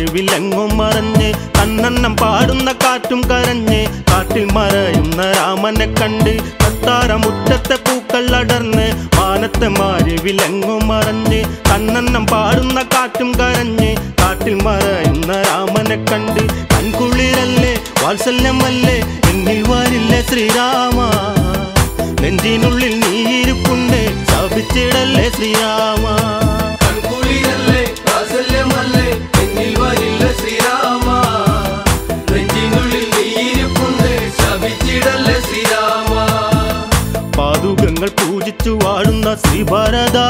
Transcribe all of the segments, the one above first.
വിലങ്ങും മറഞ്ഞ് കണ്ണന്നം പാടുന്ന കാറ്റും കരഞ്ഞ് കാട്ടിൽ മറയുന്ന രാമനെ കണ്ട് കത്താരമുറ്റത്തെ പൂക്കൾ അടർന്ന് മാനത്തെ മാരി വിലങ്ങും മറഞ്ഞ് കണ്ണന്നം പാടുന്ന കാറ്റും കരഞ്ഞ് കാട്ടിൽ മറയുന്ന രാമനെ കണ്ട് കൺകുളിരല്ലേ വാത്സല്യമല്ലേ എന്നിൽ വരില്ലേ ശ്രീരാമ നെഞ്ചിനുള്ളിൽ നീയിരിപ്പുണ്ട് ശപിച്ചിടല്ലേ ശ്രീരാമ കൺകുളിരല്ലേ വാത്സല്യമല്ലേ എന്നിൽ വരില്ലേ ശ്രീരാമ നെഞ്ചിനുള്ളിൽ നീയിരിപ്പുണ്ട് ശപിച്ചിടല്ലേ ശ്രീരാമ പാതുകങ്ങൾ പൂജിച്ചു വാഴുന്ന ശ്രീഭരത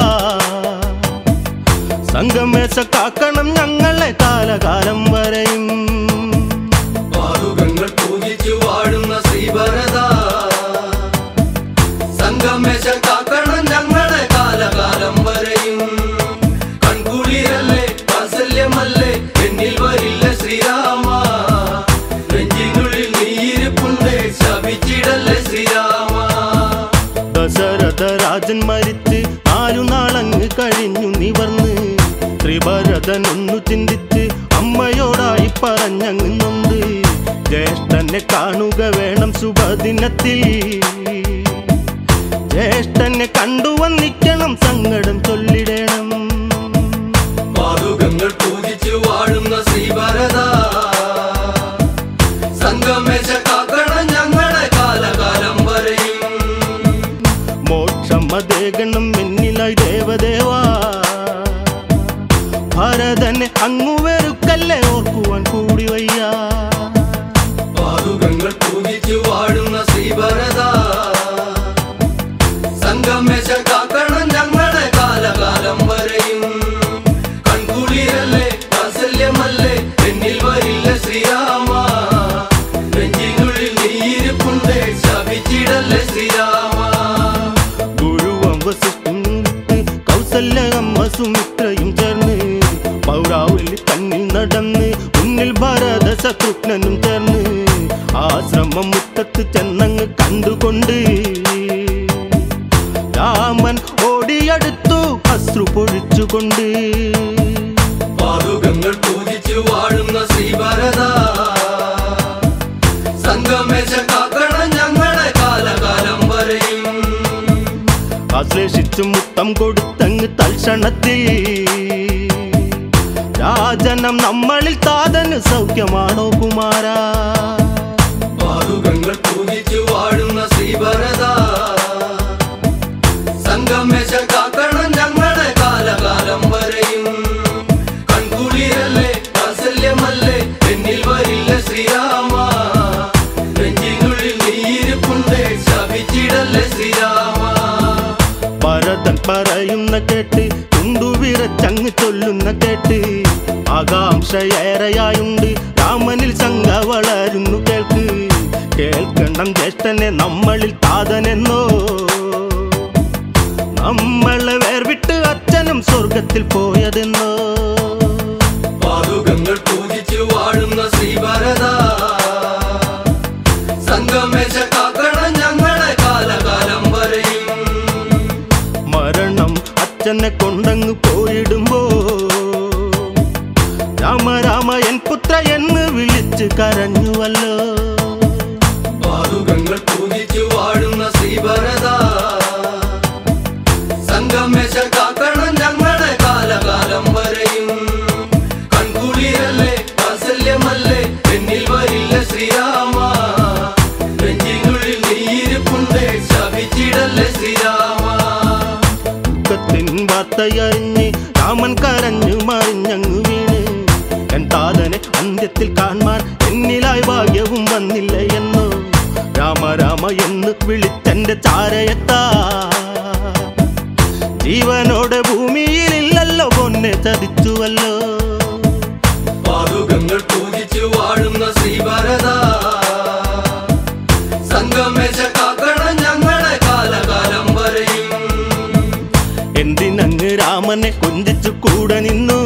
സംഗമേശ കാക്കണം ഞങ്ങളെ കാലകാലം വരെയും പാതുകങ്ങൾ പൂജിച്ചു വാഴുന്ന ശ്രീഭരത സംഗമേശ കാക്കണം ഞങ്ങളെ കാലകാലം വരെയും കൺകുളിരല്ലേ വാത്സല്യമല്ലേ എന്നിൽ വരില്ലേ ശ്രീരാമ നെഞ്ചിനുള്ളിൽ നീയിരിപ്പുണ്ട് ശപിച്ചിടല്ലേ ശ്രീരാമ ദശരഥ രാജൻ മരിച്ച് 4 നാളങ്ങ് കഴിഞ്ഞു നിവർന്ന് ശ്രീഭരതനൊന്നു ചിന്തിച്ച് അമ്മയോടായി പറഞ്ഞങ്ങ് നൊന്ത് ജ്യേഷ്ഠനെ കാണുക വേണം ശുഭദിനത്തിൽ ജ്യേഷ്ഠനെ കണ്ടുവന്നിക്കണം സങ്കടം ചൊല്ലിടണം പാതുകങ്ങൾ പൂജിച്ചു വാഴുന്ന ശ്രീഭരത സംഗമേശ കാക്കണം ഞങ്ങളെ കാലകാലം വരെയും മോക്ഷമതേകണം എന്നിലായി ദേവദേവാ ഭരതനെ അങ്ങു വെറുക്കല്ലേ ഓർക്കുവാൻ കൂടി വയ്യ പാതുകങ്ങൾ പൂജിച്ചു വാഴുന്ന ശ്രീഭരത സംഗമേശ കാക്കണം ഞങ്ങളെ കാലകാലം വരെയും കൺകുളിരല്ലേ വാത്സല്യമല്ലേ എന്നിൽ വരില്ലേ ശ്രീരാമ നെഞ്ചിനുള്ളിൽ നീയിരിപ്പുണ്ട് ശപിച്ചിടല്ലേ ശ്രീരാമ ഗുരുവം വസിഷ്ഠൻ കൗസല്യ അമ്മ സുമിത്രയും ചേർന്ന് പൗരാവലി തന്നിൽ നടന്ന് മുന്നിൽ ഭരത ശത്രുഘ്നനും ചേർന്ന് ആശ്രമം മുറ്റത്ത് ചെന്നങ്ങ് കണ്ടുകൊണ്ട് രാമൻ ഓടിയടുത്തു അശ്രു പൊഴിച്ചുകൊണ്ട് പാതുകങ്ങൾ പൂജിച്ചു വാഴുന്ന ശ്രീഭരത സംഗമേശ കാക്കണം ഞങ്ങളെ കാലകാലം വരെയും ആശ്ലേഷിച്ചു മുത്തം കൊടുത്തങ്ങ് തൽക്ഷണത്തിൽ രാജനം നമ്മളിൽ താതന് സൗഖ്യമാണോ കുമാര പാതുകങ്ങൾ പൂജിച്ചു വാഴുന്ന ശ്രീഭരത സംഗമേശ കാക്കണം ഞങ്ങളെ കാലകാലം വരെയും കൺകുളിരല്ലേ വാത്സല്യമല്ലേ എന്നിൽ വരില്ലേ ശ്രീരാമ നെഞ്ചിനുള്ളിൽ നീയിരിപ്പുണ്ട് ശപിച്ചിടല്ലേ ശ്രീരാമ ഭരതൻ പറയുന്ന കേട്ട് ചുണ്ടുവിറച്ചങ്ങ് ചൊല്ലുന്ന കേട്ട് ആകാംക്ഷയേറെയായുണ്ട് രാമനിൽ ശങ്ക വളരുന്നു കേൾക്ക് കേൾക്കണം ജ്യേഷ്ഠനെ നമ്മളിൽ താതനെന്നോ നമ്മളെ വേർവിട്ട് അച്ഛനും സ്വർഗത്തിൽ പോയതെന്നോ പാതുകങ്ങൾ പൂജിച്ചു വാഴുന്ന ശ്രീഭരത സംഗമേശ കാക്കണം ഞങ്ങളെ കാലകാലം വരെയും മരണം അച്ഛനെ കൊണ്ടങ്ങ് പോയിടുമ്പോ രാമ രാമ എൻ പുത്ര എന്ന് വിളിച്ച് കരഞ്ഞുവല്ലോ പാതുകങ്ങൾ പൂജിച്ചു വാഴുന്ന ശ്രീഭരത സംഗമേശ കാക്കണം ഞങ്ങളെ കാലകാലം വരെയും കൺകുളിരല്ലേ വാത്സല്യമല്ലേ എന്നിൽ വരില്ലേ ശ്രീരാമ നെഞ്ചിനുള്ളിൽ നീയിരിപ്പുണ്ട് ശപിച്ചിടല്ലേ ശ്രീരാമ ദുഃഖത്തിൻ വാർത്തയറിഞ്ഞ് രാമൻ കരഞ്ഞു മറിഞ്ഞങ്ങു വീണ് എൻ താതനെ അന്ത്യത്തിൽ കാണാൻ എന്നിലായി ഭാഗ്യവും വന്നില്ല എന്നോ രാമ രാമ എന്ന് വിളിച്ചെന്റെ ചാരയത്താ ജീവനോടെ ഭൂമിയിലില്ലല്ലോ പൊന്നെ ചതിച്ചുവല്ലോ പാതുകങ്ങൾ പൂജിച്ചു വാഴുന്ന ശ്രീഭരത സംഗമേശ കാക്കണം ഞങ്ങളെ കാലകാലം വരെയും എന്തിനങ്ങ് രാമനെ കൊഞ്ചിച്ചു കൂടെ നിന്നു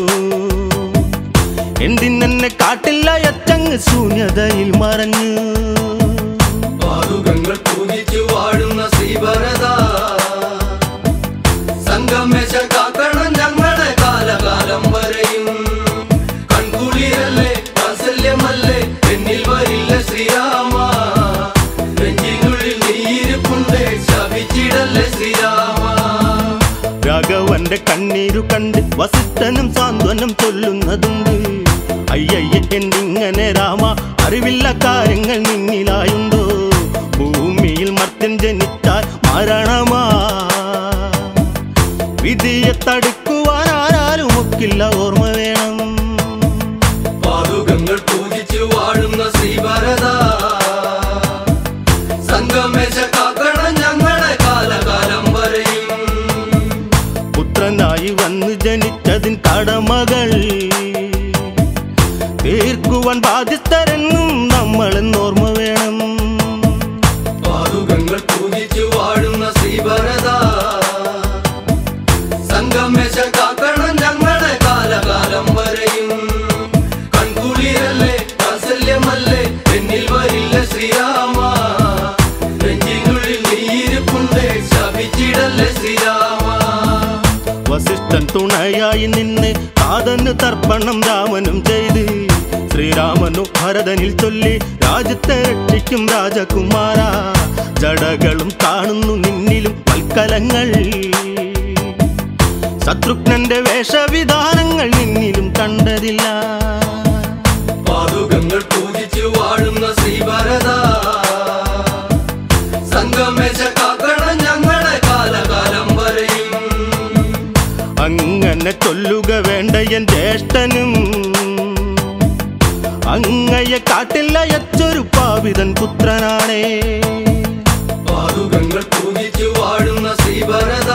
എന്തിനെന്നെ കാട്ടില്ല അച്ചങ്ങ് ശൂന്യതയിൽ മറഞ്ഞു പാതുകങ്ങൾ പൂജിച്ചു വാഴുന്ന ശ്രീഭരത സംഗമേശ കാക്കണം ഞങ്ങളെ കാലകാലം വരെയും കണ്ണീരു കണ്ട് വസിഷ്ഠനും സാന്ത്വനം ചൊല്ലുന്നതുണ്ട്. അയ്യയ്യ എന്നിങ്ങനെ രാമ അറിവില്ല കാര്യങ്ങൾ നിന്നിലായുണ്ടോ? ഭൂമിയിൽ മർത്യൻ ജനിച്ചാൽ മരണമാ, വിധിയെ തടുക്കുവാൻ ആരാലും ഒക്കില്ല, ഓർമ്മ വേണം. പാതുകങ്ങൾ പൂജിച്ചു വാഴുന്ന ശ്രീഭരത, സംഗമേശ കാക്കണം ഞങ്ങളെ കാലകാലം വരെയും. പുത്രനായി വന്ന് ജനിച്ചതിൻ കടമകൾ തീർക്കുവാൻ ബാധ്യസ്ഥരെന്നും നമ്മളെന്നോർമ്മ വേണം. പാതുകങ്ങൾ പൂജിച്ചു വാഴുന്ന ശ്രീഭരത, സംഗമേശ കാക്കണം ഞങ്ങളെ കാലകാലം വരെയും. കൺകുളിരല്ലേ വാത്സല്യമല്ലേ എന്നിൽ വരില്ല ശ്രീരാമ, നെഞ്ചിനുള്ളിൽ നീയിരിപ്പുണ്ടേ ശപിച്ചിടല്ലേ ശ്രീരാമ. വസിഷ്ഠൻ തുണയായി നിന്ന് കാതന് തർപ്പണം രാമനും ചെയ്ത്, ശ്രീരാമനു ഭരതനിൽ ചൊല്ലി രാജ്യത്തെ രക്ഷിക്കും രാജകുമാര. ജടകളും കാണുന്നു നിന്നിലും വൽക്കലങ്ങൾ, ശത്രുഘ്നന്റെ വേഷവിധാനങ്ങൾ നിന്നിലും കണ്ടതില്ല. പാതുകങ്ങൾ പൂജിച്ചു വാഴുന്ന ശ്രീഭരത, സംഗമേശ കാക്കണം ഞങ്ങളെ കാലകാലം വരെയും. അങ്ങനെ ചൊല്ലുക വേണ്ട എൻ ജ്യേഷ്ഠനും, അങ്ങയെ കാട്ടില്ല യച്ചൊരു പാപിതൻ പുത്രനാണേ. പാതുകങ്ങൾ പൂജിച്ചു വാഴുന്ന ശ്രീഭരത,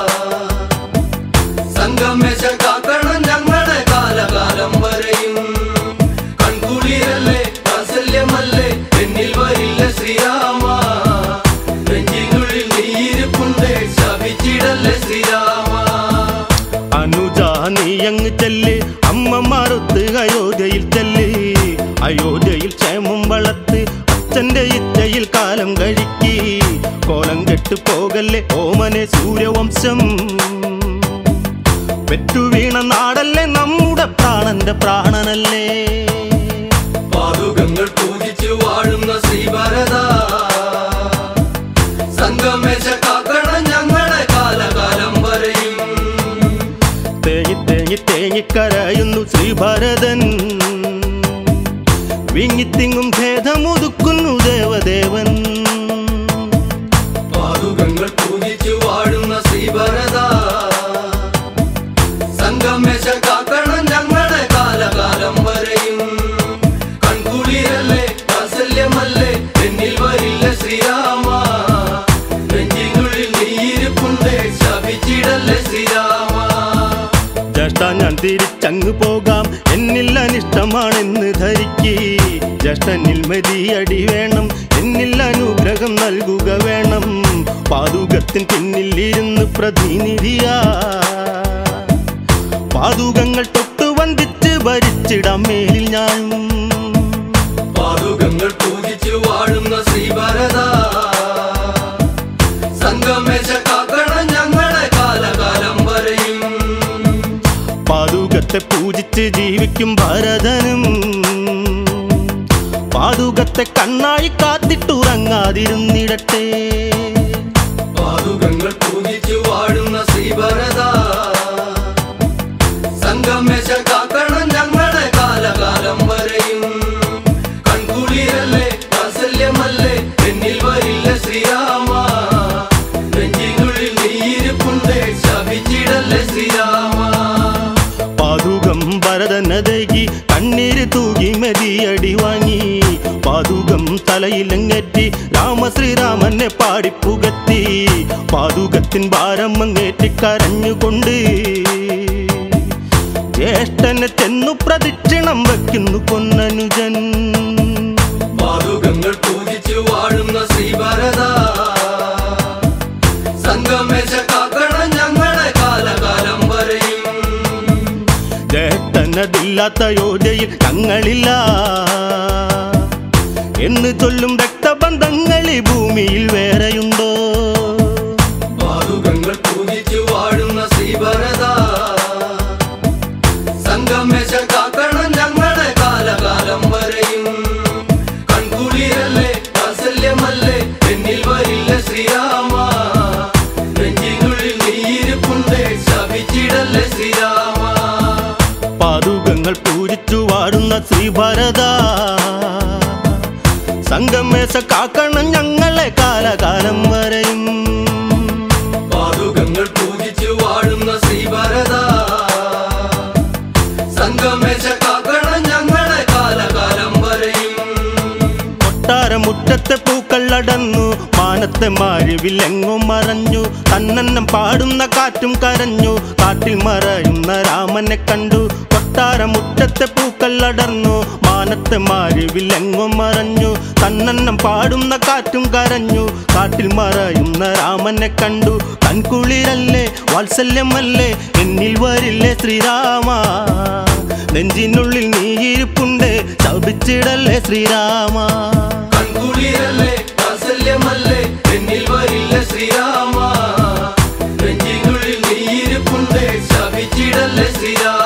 സംഗമേശ കാക്കണം ഞങ്ങളെ കാലകാലം വരെയും. കൺകുളിരല്ലേ വാത്സല്യമല്ലേ എന്നിൽ വരില്ല ശ്രീരാമ, നെഞ്ചിനുള്ളിൽ നീയിരിപ്പുണ്ടേ ശപിച്ചിടല്ലേ ശ്രീരാമ. അനുജ നീയങ്ങ് ചെല്ല്, അമ്മമാരൊത്ത് അയോധ്യയിൽ ചെല്ല്. അയോധ്യയിൽ ക്ഷേമം വളർത്ത്, അച്ഛന്റെ ഇച്ഛയിൽ കാലം കഴിക്കി. കോലം കെട്ടു പോകല്ലേ ഓമനെ സൂര്യവംശം, പെറ്റുവീണ നാടല്ലേ നമ്മുടെ പ്രാണന്റെ പ്രാണനല്ലേ. പാതുകങ്ങൾ പൂജിച്ചു വാഴുന്ന ശ്രീഭരത, സംഗമേശ കാക്കണം ഞങ്ങളെ കാലകാലം വരെയും. തേങ്ങി തേങ്ങി തേങ്ങിക്കരയുന്നു ശ്രീഭരതൻ, വിങ്ങിത്തിങ്ങും ഭേദമൊതുക്കുന്നു ദേവദേവൻ. പാതുകങ്ങൾ പൂജിച്ചു വാഴുന്ന ശ്രീഭരത, സംഗമേശ കാക്കണം ഞങ്ങളെ കാലകാലം വരെയും. കൺകുളിരല്ലേ വാത്സല്യമല്ലേ എന്നിൽ വരില്ല ശ്രീരാമ, നെഞ്ചിനുള്ളിൽ നീയിരിപ്പുണ്ടേ ശപിച്ചിടല്ലേ ശ്രീരാമ. ജ്യേഷ്ഠ ഞാൻ തിരിച്ചങ്ങ് പോകാം, എന്നിൽ അനിഷ്ടമാണെന്ന് ധരിക്ക്. ജ്യേഷ്ഠനിൽ മതിയടി വേണം, എന്നിൽ അനുഗ്രഹം നൽകുക വേണം. പാതുകത്തിൻ പിന്നിൽ ഇരുന്ന് പ്രതിനിധിയാ, പാതുകങ്ങൾ തൊട്ടു വന്ദിച്ച് ഭരിച്ചിടാം മേലിൽ ഞാനും. പാതുകങ്ങൾ പൂജിച്ചു വാഴുന്ന ശ്രീഭരത, സംഗമേശ കാക്കണം ഞങ്ങളെ കാലകാലം വരെയും. പാതുകത്തെ പൂജിച്ച് ജീവിക്കും ഭരതനും, പാതുകത്തെ കണ്ണായി കാത്തിട്ടുറങ്ങാതിരുന്നിടട്ടെ. പാതുകങ്ങൾ പൂജിച്ചു വാഴുന്ന ശ്രീഭരത, സംഗമേശ കാക്കണം ഞങ്ങളെ കാലകാലം വരെയും. കൺകുളിരല്ലേ വാത്സല്യമല്ലേ എന്നിൽ വരില്ല ശ്രീരാമ, നെഞ്ചിനുള്ളിൽ നീയിരിപ്പുണ്ടേ ശപിച്ചിടല്ലേ ശ്രീരാമ. പാതുകം ഭരതനതകി കണ്ണീര് തൂകി മെതിയടി വാങ്ങി. പാതുകം തലയിലങ്ങേറ്റി രാമശ്രീരാമനെ പാടിപ്പുകത്തി. പാതുകത്തിൻ ഭാരം അങ്ങേറ്റി കരഞ്ഞുകൊണ്ട് ജ്യേഷ്ഠനെ ചെന്നു പ്രദക്ഷിണം വയ്ക്കുന്നു പൊന്നനുജൻ. പാതുകങ്ങൾ പൂജിച്ചു വാഴുന്ന ശ്രീഭരത, സംഗമേശ കാക്കണം ഞങ്ങളെ കാലകാലം വരെയും. ജ്യേഷ്ഠനതില്ലാത്ത യോജയിൽ ഞങ്ങളില്ല എന്ന് ചൊല്ലും രക്തബന്ധങ്ങൾ ഈ ഭൂമിയിൽ വേറെയുണ്ടോ? പാതുകങ്ങൾ പൂജിച്ചു വാഴുന്ന ശ്രീഭരത, സംഗമേശ കാക്കണം ഞങ്ങളെ കാലകാലം വരെയും. കൺകുളിരല്ലേ വാത്സല്യമല്ലേ എന്നിൽ വരില്ല ശ്രീരാമ, നെഞ്ചിനുള്ളിൽ നീയിരിപ്പുണ്ടേ ശപിച്ചിട ശ്രീഭരത സംഗമേശ കാക്കണം ഞങ്ങളെ കാലകാലം വരെയും പാതുകങ്ങൾ പൂജിച്ചു വാഴുന്ന ശ്രീഭരത സംഗമേശ കാക്കണം ഞങ്ങളെ കാലകാലം വരെയും കൊട്ടാരമുറ്റത്തെ പൂക്കൾ അടന്നു മാനത്തെ മാരിവിലെങ്ങും മറഞ്ഞു തന്നന്നം പാടുന്ന കാറ്റും കരഞ്ഞു കാട്ടിൽ മറയുന്ന രാമനെ കണ്ടു കൊട്ടാരമുറ്റത്തെ പൂക്കൾ അടർന്നു മാനത്തെ മാരിവിലെങ്ങും മറഞ്ഞു തന്നന്നം പാടുന്ന കാറ്റും കരഞ്ഞു കാട്ടിൽ മറയുന്ന രാമനെ കണ്ടു കൺകുളിരല്ലേ വാത്സല്യമല്ലേ എന്നിൽ വരില്ലേ ശ്രീരാമ നെഞ്ചിനുള്ളിൽ നീയിരിപ്പുണ്ട് ശപിച്ചിടല്ലേ ശ്രീരാമ കൺകുളിരല്ലേ വാത്സല്യമല്ലേ എന്നിൽ വരില്ലേ ശ്രീരാമ നെഞ്ചിനുള്ളിൽ നീയിരിപ്പുണ്ട് ശപിച്ചിടല്ലേ ശ്രീരാമ